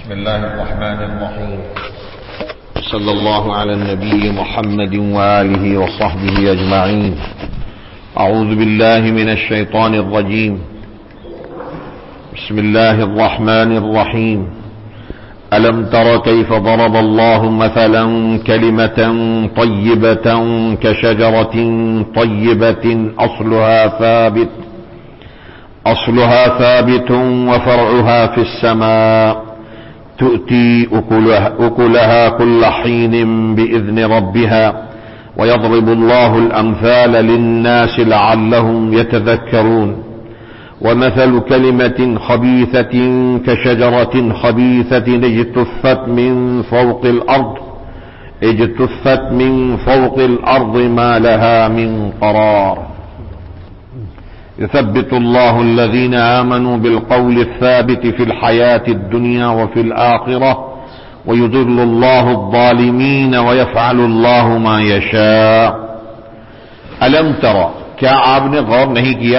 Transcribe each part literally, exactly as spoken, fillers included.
بسم الله الرحمن الرحيم. صلى الله على النبي محمد وآله وصحبه أجمعين. أعوذ بالله من الشيطان الرجيم. بسم الله الرحمن الرحيم. ألم تر كيف ضرب الله مثلا كلمة طيبة كشجرة طيبة أصلها ثابت أصلها ثابت وفرعها في السماء تؤتي أكلها, أكلها كل حين بإذن ربها ويضرب الله الأمثال للناس لعلهم يتذكرون. ومثل كلمة خبيثة كشجرة خبيثة اجتثت من فوق الأرض اجتثت من فوق الأرض ما لها من قرار. يثبت الله الذين آمنوا بالقول الثابت في الحياة الدنيا وفي الآخرة ويضل الله الظالمين ويفعل الله ما يشاء. ألم ترى، کیا آپ نے غور نہیں کیا؟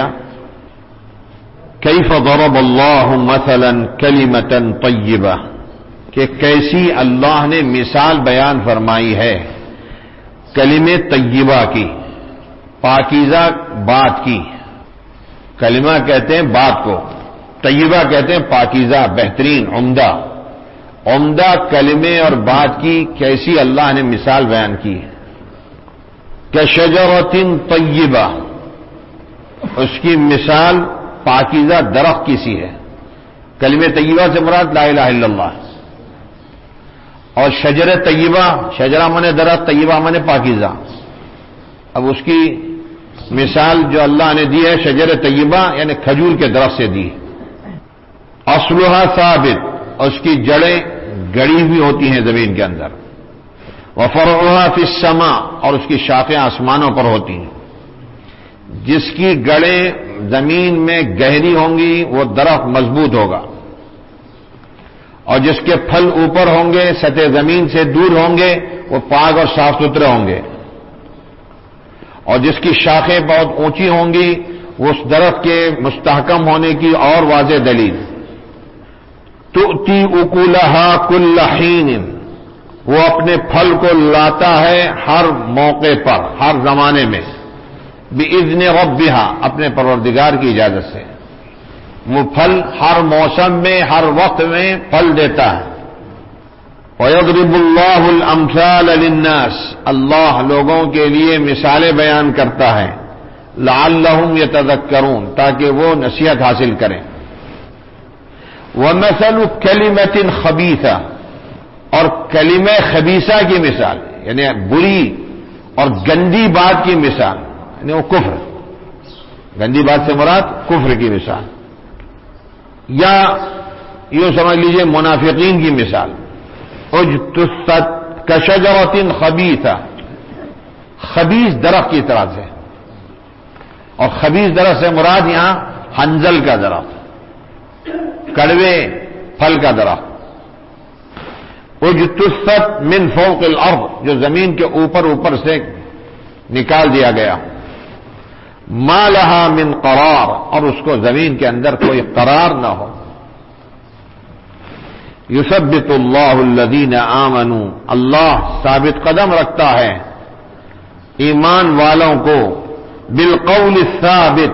کیف ضرب اللہ مثلا کلمۃ طیبہ، کہ کیسی اللہ نے مثال بیان فرمائی ہے کلمہ طیبہ کی، پاکیزہ بات کی. کلمہ کہتے ہیں بات کو، طیبہ کہتے ہیں پاکیزہ، بہترین، عمدہ. عمدہ کلمے اور بات کی کیسی اللہ نے مثال بیان کی ہے. کشجرۃ طیبہ، اس کی مثال پاکیزہ درخت کی سی ہے. کلمہ طیبہ سے مراد لا الہ الا اللہ. اور شجر طیبہ، شجرہ مانے درخت، طیبہ مانے پاکیزہ. اب اس کی مثال جو اللہ نے دی ہے شجر طیبہ یعنی کھجور کے درخت سے دی. اصلها ثابت، اس کی جڑیں گڑی ہوئی ہوتی ہیں زمین کے اندر. وفرعها فی السماء، اور اس کی شاخیں آسمانوں پر ہوتی ہیں. جس کی گڑیں زمین میں گہری ہوں گی وہ درخت مضبوط ہوگا، اور جس کے پھل اوپر ہوں گے سطح زمین سے دور ہوں گے وہ پاک اور صاف ستھرے ہوں گے. اور جس کی شاخیں بہت اونچی ہوں گی وہ اس درخت کے مستحکم ہونے کی اور واضح دلیل. تؤتی اکلھا کل حین، وہ اپنے پھل کو لاتا ہے ہر موقع پر، ہر زمانے میں. بِإِذْنِ رَبِّهَا، اپنے پروردگار کی اجازت سے. وہ پھل ہر موسم میں ہر وقت میں پھل دیتا ہے. وَيَضْرِبُ اللَّهُ الْأَمْثَالَ لِلنَّاسِ، اللہ لوگوں کے لیے مثالیں بیان کرتا ہے. لَعَلَّهُمْ يَتَذَكَّرُونَ، تاکہ وہ نصیحت حاصل کریں. وَمَثَلُ كَلِمَةٍ خَبِيثَةٍ، اور کلمہ خبیثہ کی مثال یعنی بری اور گندی بات کی مثال یعنی وہ کفر. گندی بات سے مراد کفر کی مثال، یا یوں سمجھ لیجئے منافقین کی مثال. اجتثت کشجرۃ خبیثہ، خبیث درخت کی طرح سے. اور خبیث درخت سے مراد یہاں حنظل کا درخت، کڑوے پھل کا درخت. اجتثت من فوق الارض، جو زمین کے اوپر اوپر سے نکال دیا گیا. ما لها من قرار، اور اس کو زمین کے اندر کوئی قرار نہ ہو. یثبت اللہ الذین آمنوا، اللہ ثابت قدم رکھتا ہے ایمان والوں کو. بالقول الثابت،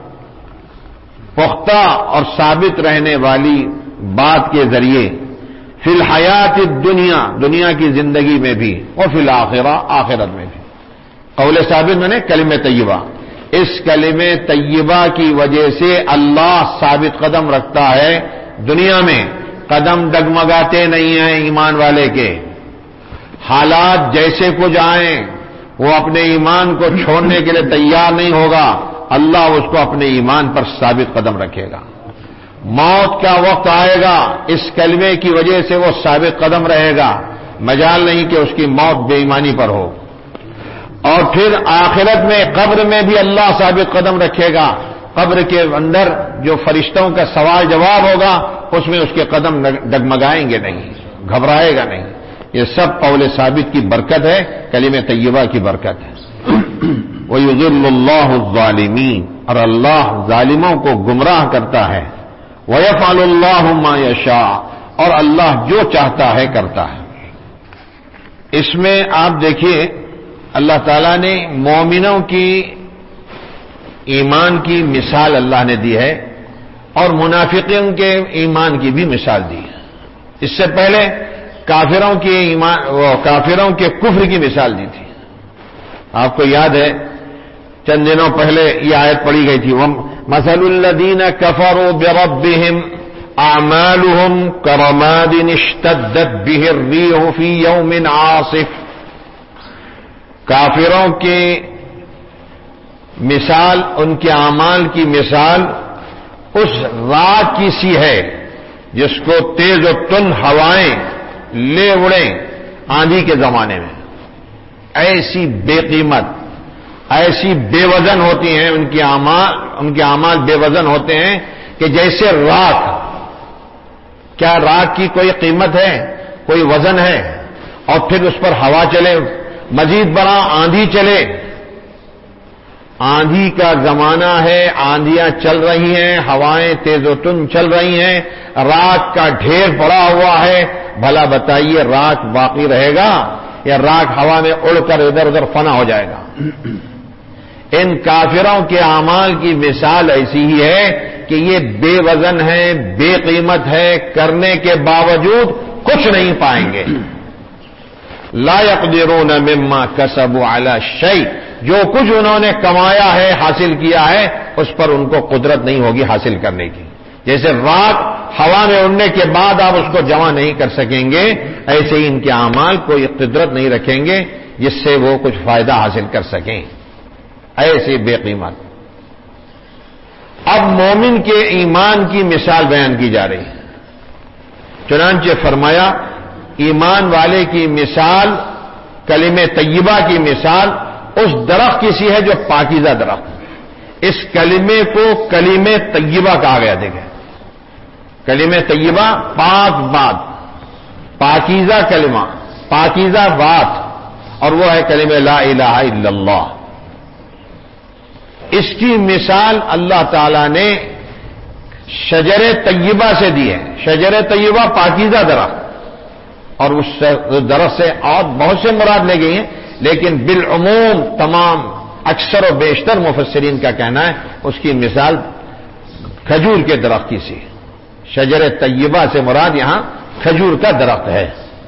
پختہ اور ثابت رہنے والی بات کے ذریعے. فی الحیات الدنیا، دنیا کی زندگی میں بھی. اور فی الآخرہ، آخرت میں بھی. قول ثابت میں نے کلمہ طیبہ، اس کلمہ طیبہ کی وجہ سے اللہ ثابت قدم رکھتا ہے دنیا میں. قدم ڈگمگاتے نہیں ہیں ایمان والے کے. حالات جیسے کچھ آئیں وہ اپنے ایمان کو چھوڑنے کے لیے تیار نہیں ہوگا. اللہ اس کو اپنے ایمان پر ثابت قدم رکھے گا. موت کا وقت آئے گا، اس کلمے کی وجہ سے وہ ثابت قدم رہے گا. مجال نہیں کہ اس کی موت بے ایمانی پر ہو. اور پھر آخرت میں قبر میں بھی اللہ ثابت قدم رکھے گا. قبر کے اندر جو فرشتوں کا سوال جواب ہوگا اس میں اس کے قدم ڈگمگائیں گے نہیں، گھبرائے گا نہیں. یہ سب قول ثابت کی برکت ہے، کلمہ طیبہ کی برکت ہے. وَيُضِلُّ اللَّهُ الظَّالِمِينَ، اور اللہ ظالموں کو گمراہ کرتا ہے. وَيَفْعَلُ اللَّهُ مَا يَشَاءُ، اور اللہ جو چاہتا ہے کرتا ہے۔ اس میں آپ دیکھیے اللہ تعالیٰ نے مومنوں کی ایمان کی مثال اللہ نے دی ہے اور منافقین کے ایمان کی بھی مثال دی ہے۔ اس سے پہلے کافروں کے ایمان کافروں کے کفر کی مثال دی تھی۔ آپ کو یاد ہے چند دنوں پہلے یہ آیت پڑھی گئی تھی، مثل الذین کفروا بربہم اعمالهم کرماد اشتدت به الریح فی یوم عاصف۔ کافروں کی مثال، ان کے اعمال کی مثال اس رات کی سی ہے جس کو تیز و تند ہوائیں لے اڑیں آندھی کے زمانے میں۔ ایسی بے قیمت، ایسی بے وزن ہوتی ہیں ان کے اعمال، ان کے اعمال بے وزن ہوتے ہیں کہ جیسے راکھ۔ کیا راکھ کی کوئی قیمت ہے، کوئی وزن ہے؟ اور پھر اس پر ہوا چلے، مزید بڑا آندھی چلے۔ آندھی کا زمانہ ہے، آندھیاں چل رہی ہیں، ہوائیں تیز و تند چل رہی ہیں، راکھ کا ڈھیر پڑا ہوا ہے۔ بھلا بتائیے راکھ باقی رہے گا یا راکھ ہوا میں اڑ کر ادھر ادھر فنا ہو جائے گا؟ ان کافروں کے اعمال کی مثال ایسی ہی ہے کہ یہ بے وزن ہے، بے قیمت ہے، کرنے کے باوجود کچھ نہیں پائیں گے۔ لا يقدرون مما كسبوا على شيء، جو کچھ انہوں نے کمایا ہے، حاصل کیا ہے، اس پر ان کو قدرت نہیں ہوگی حاصل کرنے کی۔ جیسے راکھ ہوا میں اڑنے کے بعد آپ اس کو جمع نہیں کر سکیں گے، ایسے ہی ان کے اعمال کوئی قدرت نہیں رکھیں گے جس سے وہ کچھ فائدہ حاصل کر سکیں، ایسے بے قیمت۔ اب مومن کے ایمان کی مثال بیان کی جا رہی ہے۔ چنانچہ فرمایا ایمان والے کی مثال، کلمہ طیبہ کی مثال اس درخت کی سی ہے جو پاکیزہ درخت۔ اس کلمے کو کلمہ طیبہ کہا گیا، دیکھیں کلمہ طیبہ پاک بات، پاکیزہ کلمہ، پاکیزہ بات، اور وہ ہے کلمہ لا الہ الا اللہ۔ اس کی مثال اللہ تعالی نے شجر طیبہ سے دی ہے۔ شجر طیبہ پاکیزہ درخت، اور اس درخت سے اور بہت سے مراد لے گئی ہیں، لیکن بالعموم تمام اکثر و بیشتر مفسرین کا کہنا ہے اس کی مثال کھجور کے درخت کی سی۔ شجر طیبہ سے مراد یہاں کھجور کا درخت ہے۔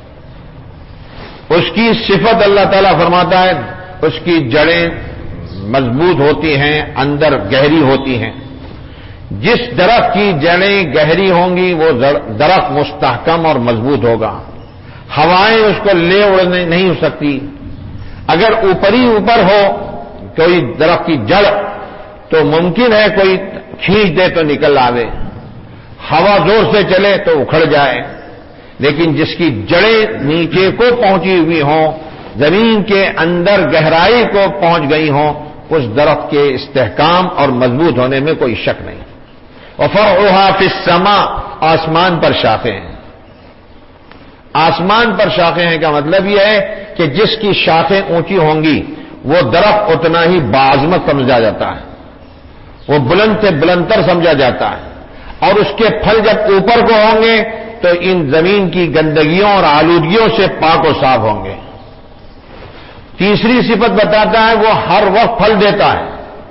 اس کی صفت اللہ تعالیٰ فرماتا ہے اس کی جڑیں مضبوط ہوتی ہیں، اندر گہری ہوتی ہیں۔ جس درخت کی جڑیں گہری ہوں گی وہ درخت مستحکم اور مضبوط ہوگا، ہوائیں اس کو لے اڑنے نہیں ہو سکتی۔ اگر اوپری اوپر ہو کوئی درخت کی جڑ تو ممکن ہے کوئی کھینچ دے تو نکل آوے، ہوا زور سے چلے تو اکھڑ جائے، لیکن جس کی جڑیں نیچے کو پہنچی ہوئی ہوں، زمین کے اندر گہرائی کو پہنچ گئی ہوں، اس درخت کے استحکام اور مضبوط ہونے میں کوئی شک نہیں۔ وفرعها فی السماء، آسمان پر شاخیں ہیں۔ آسمان پر شاخیں ہیں کا مطلب یہ ہے کہ جس کی شاخیں اونچی ہوں گی وہ درخت اتنا ہی باعظمت سمجھا جاتا ہے، وہ بلند سے بلندتر سمجھا جاتا ہے، اور اس کے پھل جب اوپر کو ہوں گے تو ان زمین کی گندگیوں اور آلودگیوں سے پاک و صاف ہوں گے۔ تیسری صفت بتاتا ہے وہ ہر وقت پھل دیتا ہے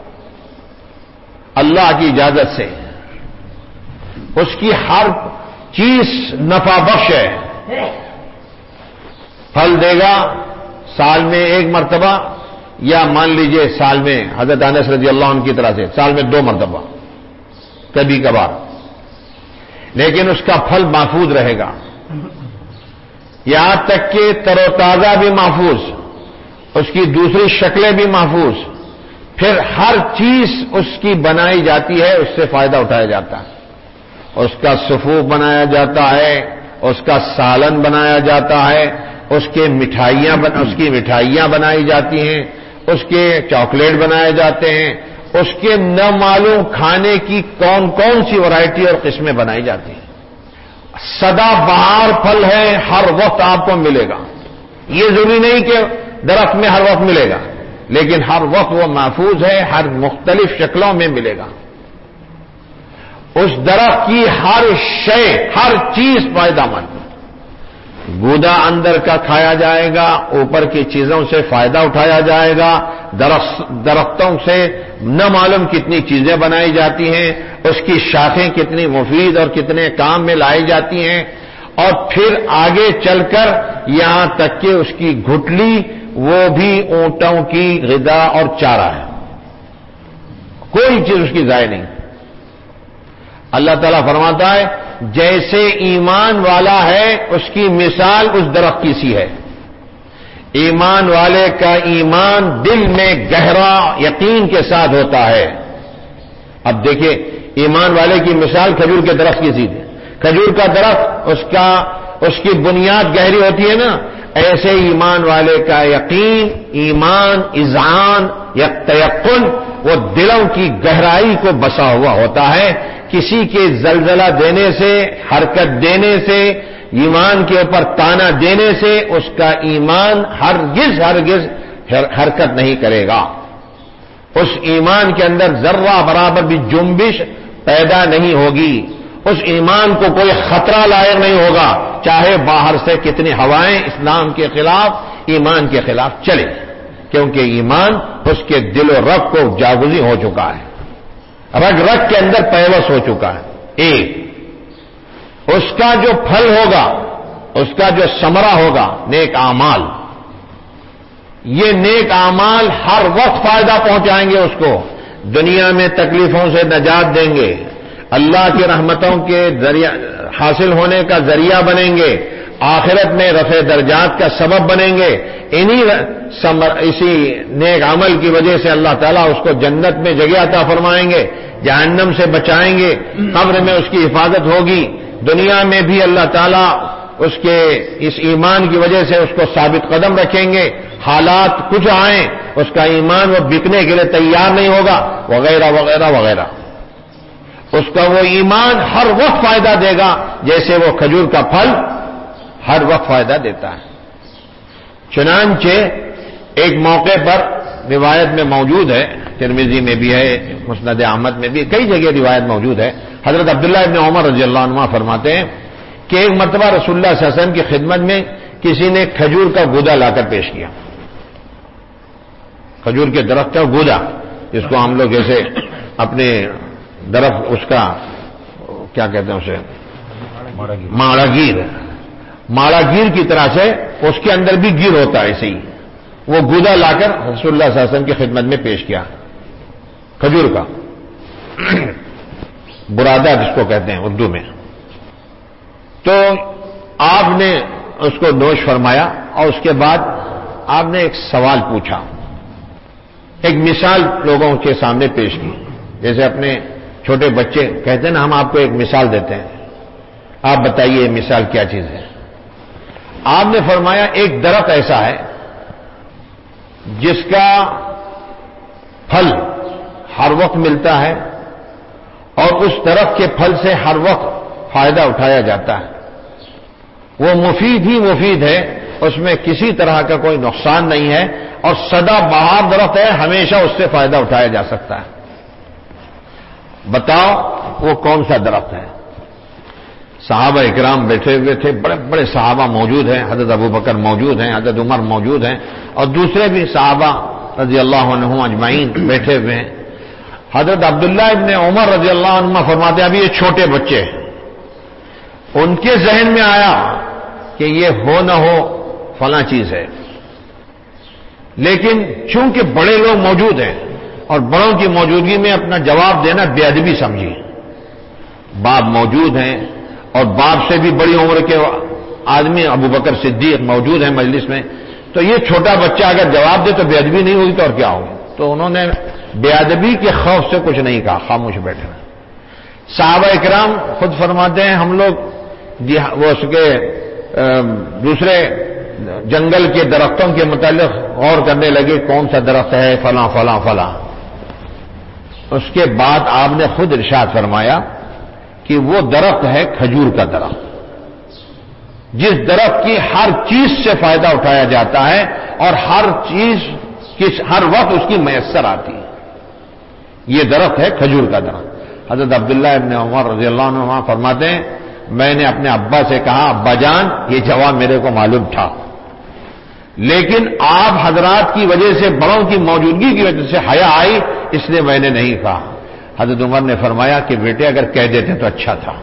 اللہ کی اجازت سے، اس کی ہر چیز نفع بخش ہے۔ پھل دے گا سال میں ایک مرتبہ، یا مان لیجئے سال میں حضرت انس رضی اللہ عنہ کی طرح سے سال میں دو مرتبہ کبھی کبھار، لیکن اس کا پھل محفوظ رہے گا، یہاں تک کہ تر و تازہ بھی محفوظ، اس کی دوسری شکلیں بھی محفوظ، پھر ہر چیز اس کی بنائی جاتی ہے، اس سے فائدہ اٹھایا جاتا ہے، اس کا سفوف بنایا جاتا ہے، اس کا سالن بنایا جاتا ہے، اس کے مٹھائیاں اس کی مٹھائیاں بنائی جاتی ہیں، اس کے چاکلیٹ بنائے جاتے ہیں، اس کے نہ معلوم کھانے کی کون کون سی ورائٹی اور قسمیں بنائی جاتی ہیں۔ سدا بہار پھل ہے، ہر وقت آپ کو ملے گا، یہ ضروری نہیں کہ درخت میں ہر وقت ملے گا، لیکن ہر وقت وہ محفوظ ہے، ہر مختلف شکلوں میں ملے گا۔ اس درخت کی ہر شے، ہر چیز فائدہ مند، گودا اندر کا کھایا جائے گا، اوپر کی چیزوں سے فائدہ اٹھایا جائے گا، درختوں سے نہ معلوم کتنی چیزیں بنائی جاتی ہیں، اس کی شاخیں کتنی مفید اور کتنے کام میں لائی جاتی ہیں، اور پھر آگے چل کر یہاں تک کہ اس کی گھٹلی وہ بھی اونٹوں کی غذا اور چارہ ہے، کوئی چیز اس کی ضائع نہیں۔ اللہ تعالیٰ فرماتا ہے جیسے ایمان والا ہے اس کی مثال اس درخت کی سی ہے، ایمان والے کا ایمان دل میں گہرا یقین کے ساتھ ہوتا ہے۔ اب دیکھیے ایمان والے کی مثال کھجور کے درخت کی سی ہے، کھجور کا درخت اس کا اس کی بنیاد گہری ہوتی ہے نا، ایسے ایمان والے کا یقین، ایمان، اذعان یا تیقن وہ دلوں کی گہرائی کو بسا ہوا ہوتا ہے، کسی کے زلزلہ دینے سے، حرکت دینے سے، ایمان کے اوپر تانا دینے سے اس کا ایمان ہرگز ہرگز حرکت نہیں کرے گا، اس ایمان کے اندر ذرہ برابر بھی جنبش پیدا نہیں ہوگی، اس ایمان کو کوئی خطرہ لائق نہیں ہوگا، چاہے باہر سے کتنی ہوائیں اسلام کے خلاف، ایمان کے خلاف چلے، کیونکہ ایمان اس کے دل و رگ کو جاگزی ہو چکا ہے، رگ رگ کے اندر پیوست ہو چکا ہے۔ ایک اس کا جو پھل ہوگا، اس کا جو ثمرہ ہوگا نیک اعمال، یہ نیک اعمال ہر وقت فائدہ پہنچائیں گے، اس کو دنیا میں تکلیفوں سے نجات دیں گے، اللہ کی رحمتوں کے ذریعہ حاصل ہونے کا ذریعہ بنیں گے، آخرت میں رفع درجات کا سبب بنیں گے، انہی اسی نیک عمل کی وجہ سے اللہ تعالیٰ اس کو جنت میں جگہ عطا فرمائیں گے، جہنم سے بچائیں گے، قبر میں اس کی حفاظت ہوگی، دنیا میں بھی اللہ تعالیٰ اس کے اس ایمان کی وجہ سے اس کو ثابت قدم رکھیں گے، حالات کچھ آئیں اس کا ایمان وہ بکنے کے لیے تیار نہیں ہوگا، وغیرہ وغیرہ وغیرہ، اس کا وہ ایمان ہر وقت فائدہ دے گا، جیسے وہ کھجور کا پھل ہر وقت فائدہ دیتا ہے۔ چنانچہ ایک موقع پر روایت میں موجود ہے، ترمذی میں بھی ہے، مسند احمد میں بھی، کئی جگہ روایت موجود ہے، حضرت عبداللہ ابن عمر رضی اللہ عنہ فرماتے ہیں کہ ایک مرتبہ رسول اللہ صلی اللہ علیہ وسلم کی خدمت میں کسی نے کھجور کا گودا لا کر پیش کیا، کھجور کے درخت کا گودا، جس کو ہم لوگ جیسے اپنے درخت اس کا کیا کہتے ہیں اسے ماڑا گیر، ماڑا گیر کی طرح سے اس کے اندر بھی گیر ہوتا ہے، ایسے ہی وہ گودا لا کر رسول اللہ صلی اللہ علیہ وسلم کی خدمت میں پیش کیا، کھجور کا برادہ جس کو کہتے ہیں اردو میں۔ تو آپ نے اس کو نوش فرمایا اور اس کے بعد آپ نے ایک سوال پوچھا، ایک مثال لوگوں کے سامنے پیش کی، جیسے اپنے چھوٹے بچے کہتے ہیں نا ہم آپ کو ایک مثال دیتے ہیں، آپ بتائیے یہ مثال کیا چیز ہے؟ آپ نے فرمایا ایک درخت ایسا ہے جس کا پھل ہر وقت ملتا ہے اور اس درخت کے پھل سے ہر وقت فائدہ اٹھایا جاتا ہے، وہ مفید ہی مفید ہے، اس میں کسی طرح کا کوئی نقصان نہیں ہے، اور سدا بہار درخت ہے، ہمیشہ اس سے فائدہ اٹھایا جا سکتا ہے۔ بتاؤ وہ کون سا درخت ہے؟ صحابہ اکرام بیٹھے ہوئے تھے، بڑے بڑے صحابہ موجود ہیں، حضرت ابو بکر موجود ہیں، حضرت عمر موجود ہیں، اور دوسرے بھی صحابہ رضی اللہ عنہم اجمعین بیٹھے ہوئے ہیں۔ حضرت عبداللہ ابن عمر رضی اللہ عنہ فرماتے ہیں ابھی یہ چھوٹے بچے ہیں، ان کے ذہن میں آیا کہ یہ ہو نہ ہو فلاں چیز ہے، لیکن چونکہ بڑے لوگ موجود ہیں اور بڑوں کی موجودگی میں اپنا جواب دینا بے ادبی سمجھی، باپ موجود ہیں اور باپ سے بھی بڑی عمر کے آدمی ابو بکر صدیق موجود ہیں مجلس میں، تو یہ چھوٹا بچہ اگر جواب دے تو بے ادبی نہیں ہوگی تو اور کیا ہوگی؟ تو انہوں نے بے ادبی کے خوف سے کچھ نہیں کہا، خاموش بیٹھے۔ صحابہ اکرام خود فرماتے ہیں ہم لوگ وہ اس کے دوسرے جنگل کے درختوں کے متعلق غور کرنے لگے، کون سا درخت ہے، فلاں فلاں فلاں۔ اس کے بعد آپ نے خود ارشاد فرمایا کہ وہ درخت ہے کھجور کا درخت، جس درخت کی ہر چیز سے فائدہ اٹھایا جاتا ہے اور ہر چیز کس ہر وقت اس کی میسر آتی ہے، یہ درخت ہے کھجور کا درخت۔ حضرت عبداللہ ابن عمر رضی اللہ عنہ فرماتے ہیں میں نے اپنے ابا سے کہا ابا جان یہ جواب میرے کو معلوم تھا، لیکن آپ حضرات کی وجہ سے، بڑوں کی موجودگی کی وجہ سے حیا آئی، اس لیے میں نے نہیں کہا۔ حضرت عمر نے فرمایا کہ بیٹے اگر کہہ دیتے تو اچھا تھا،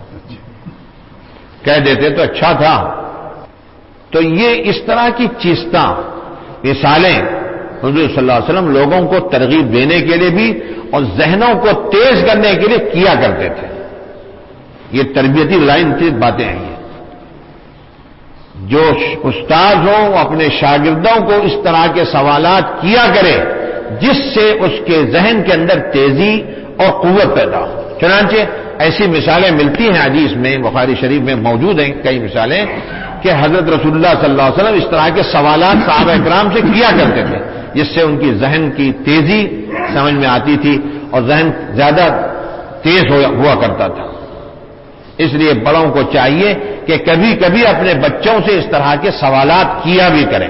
کہہ دیتے تو اچھا تھا۔ تو یہ اس طرح کی چیزیں، مثالیں حضور صلی اللہ علیہ وسلم لوگوں کو ترغیب دینے کے لیے بھی اور ذہنوں کو تیز کرنے کے لیے کیا کرتے تھے۔ یہ تربیتی لائن کی باتیں ہیں۔ یہ جو استاد ہو اپنے شاگردوں کو اس طرح کے سوالات کیا کرے جس سے اس کے ذہن کے اندر تیزی اور قوت پیدا ہو۔ چنانچہ ایسی مثالیں ملتی ہیں حدیث میں، بخاری شریف میں موجود ہیں کئی مثالیں کہ حضرت رسول اللہ صلی اللہ علیہ وسلم اس طرح کے سوالات صحابہ اکرام سے کیا کرتے تھے جس سے ان کی ذہن کی تیزی سمجھ میں آتی تھی اور ذہن زیادہ تیز ہوا کرتا تھا۔ اس لیے بڑوں کو چاہیے کہ کبھی کبھی اپنے بچوں سے اس طرح کے سوالات کیا بھی کریں۔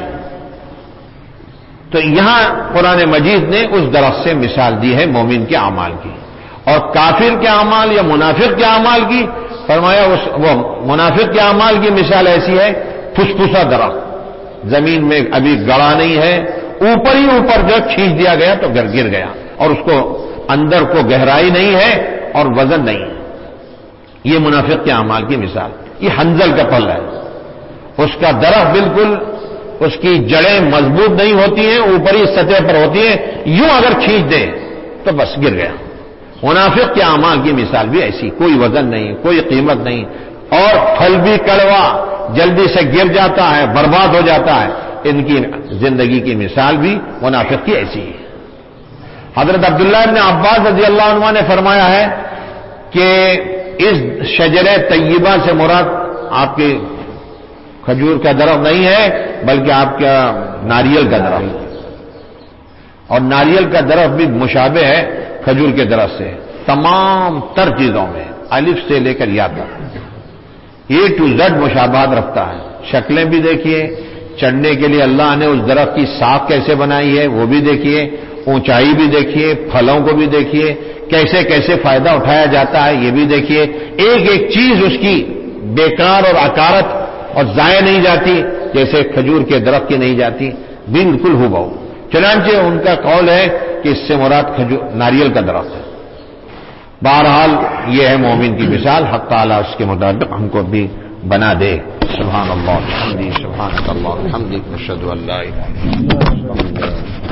تو یہاں قرآن مجید نے اس درخت سے مثال دی ہے مومن کے اعمال کی، اور کافر کے اعمال یا منافق کے اعمال کی فرمایا اس وہ منافق کے اعمال کی مثال ایسی ہے، پھسپھسا درخت زمین میں ابھی گڑا نہیں ہے، اوپر ہی اوپر جو کھینچ دیا گیا تو گر گر گیا، اور اس کو اندر کو گہرائی نہیں ہے اور وزن نہیں ہے۔ یہ منافق کے اعمال کی مثال، یہ حنظل کا پھل ہے، اس کا درخت بالکل اس کی جڑیں مضبوط نہیں ہوتی ہیں، اوپری سطح پر ہوتی ہیں، یوں اگر کھینچ دے تو بس گر گیا۔ منافق کے اعمال کی مثال بھی ایسی، کوئی وزن نہیں، کوئی قیمت نہیں، اور پھل بھی کڑوا، جلدی سے گر جاتا ہے، برباد ہو جاتا ہے۔ ان کی زندگی کی مثال بھی منافق کی ایسی ہے۔ حضرت عبداللہ ابن عباس رضی اللہ عنہ نے فرمایا ہے کہ اس شجر طیبہ سے مراد آپ کے کھجور کا درخت نہیں ہے بلکہ آپ کا ناریل کا درخت، اور ناریل کا درخت بھی مشابہ ہے کھجور کے درخت سے تمام تر چیزوں میں، الف سے لے کر یا تک اے ٹو زڈ مشابہت رکھتا ہے۔ شکلیں بھی دیکھیے، چڑھنے کے لیے اللہ نے اس درخت کی ساکھ کیسے بنائی ہے وہ بھی دیکھیے، اونچائی بھی دیکھیے، پھلوں کو بھی دیکھیے، کیسے کیسے فائدہ اٹھایا جاتا ہے یہ بھی دیکھیے، ایک ایک چیز اس کی بیکار اور اکارت اور ضائع نہیں جاتی جیسے کھجور کے درخت کی نہیں جاتی، بالکل ہو بہو۔ چنانچہ ان کا قول ہے کہ اس سے مراد کھجور ناریل کا درخت ہے۔ بہرحال یہ ہے مومن کی مثال، حق تعالی اس کے مطابق ہم کو بھی بنا دے۔ سبحان اللہ، سبحان اللہ، الحمد للہ، نشہد ان لا الہ الا اللہ۔